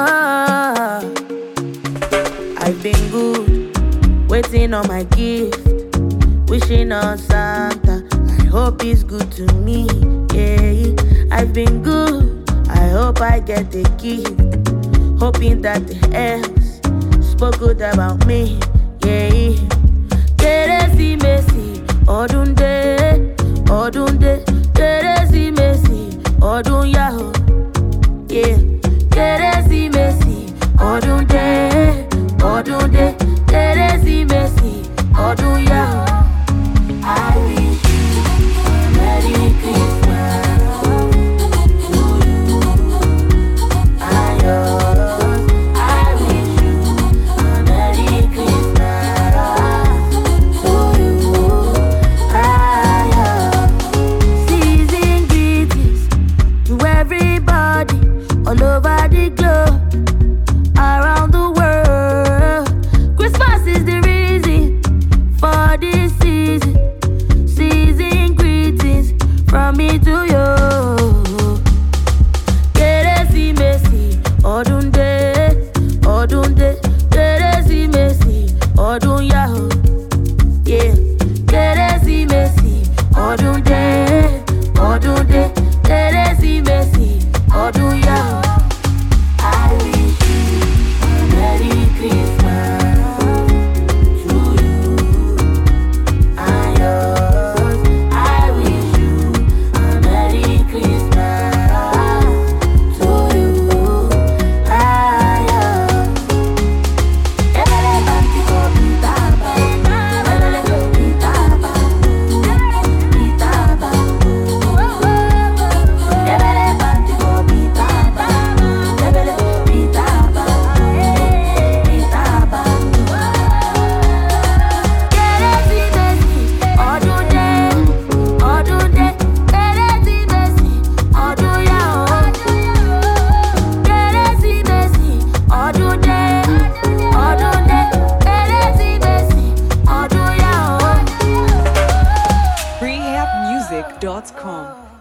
Oh, I've been good, waiting on my gift, wishing on Santa. I hope he's good to me. Yeah, I've been good. I hope I get a gift, hoping that the elves spoke good about me. Yeah, Kérésìmesì, ọdún dé, Kérésìmesì, ọdún yá o. Yeah, Kérésìmesì, ọdún dé, Kérésìmesì, ọdún yá o. I wish you a Merry Christmas to you and yours. I wish you a Merry Christmas to you and yours. Season greetings to everybody all over the globe, around the world. Christmas is the reason for this season. Season greetings from me to you. Kérésìmesì, ọdún dé, Kérésìmesì, ọdún yá o. Yeah, Kérésìmesì, ọdún dé, Kérésìmesì, ọdún yá o. I wish you a Merry Christmas to you and yours. I wish you a Merry Christmas to you and yours. Ebele bantico pitaba, ebele pitaba, pitaba. Ebele bantico pitaba, ebele pitaba, pitaba. Kérésìmesì, ọdún dé, Kérésìmesì, ọdún yá o. Kérésìmesì, ọdún dé, Kérésìmesì, ọdún yá o. Rehabmusic.com